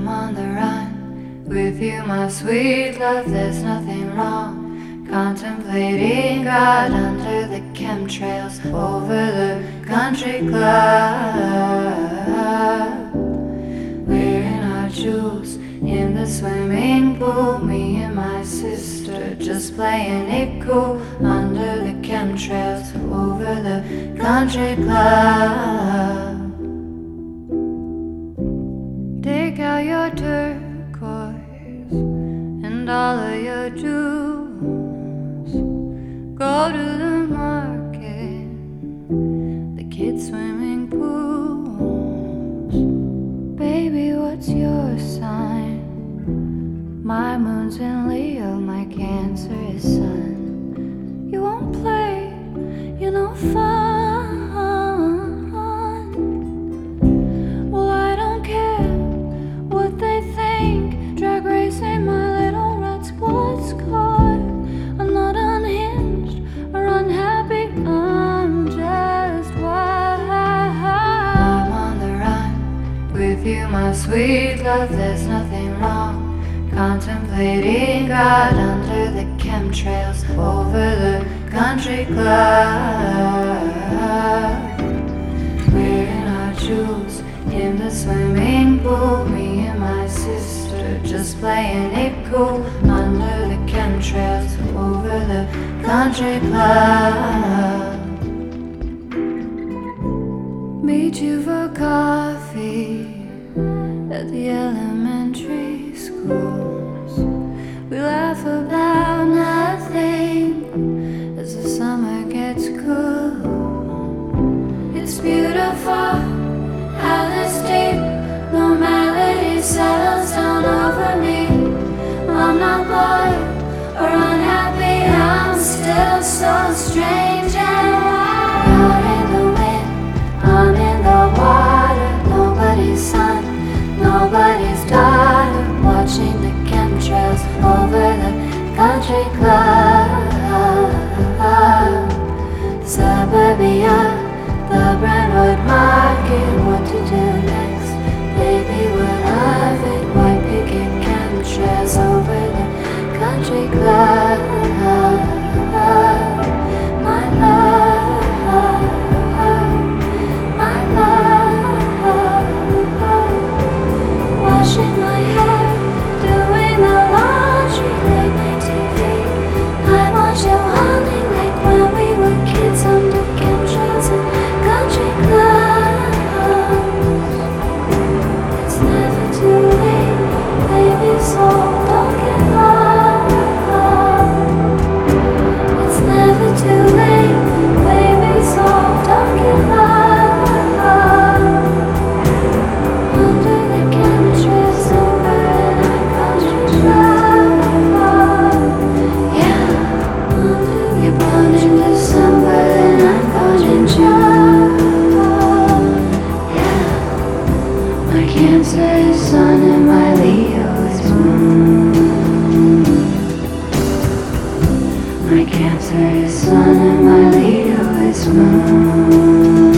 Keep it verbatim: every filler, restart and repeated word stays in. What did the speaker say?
I'm on the run with you, my sweet love, there's nothing wrong. Contemplating God under the chemtrails over the country club. Wearing our jewels in the swimming pool, me and my sister just playing it cool under the chemtrails over the country club. Take out your turquoise and all of your jewels. Go to the market, the kids' swimming pools. Baby, what's your sign? My moon's in Leo, my Cancer is Sun. You won't play, you're no fun. Well, I don't care what they think. Drag racing my little red sports car. I'm not unhinged or unhappy, I'm just wild. I'm on the run with you, my sweet love, there's nothing wrong. Contemplating God under the chemtrails over the country club. Wearing our jewels in the swimming pool, me and my sister just playing it cool under the chemtrails over the country club. Meet you for coffee at the elementary schools. We laugh about nothing as the summer gets cool. It's beautiful how this deep normality settles down over me. I'm not bored or unhappy, I'm still so strange and wild. Out in the wind, I'm in the water. Nobody's son, nobody's daughter. Watching the chemtrails over the country club. Suburbia, the Brentwood Market. What to do next? Baby, what of it? White picket chemtrails over the country club. My love, my love. Washing my hair, doing the laundry, late night T V. I watch you honey like when we were kids under chemtrails and country clubs. It's never too late, baby, so don't give up. It's never too late, baby, so don't give up. Under the chemtrails over in our country club. Yeah, under the born in December in our country club. Yeah, my Cancer is Sun and my Leo is Moon. My Cancer is Sun and my Leo is Moon.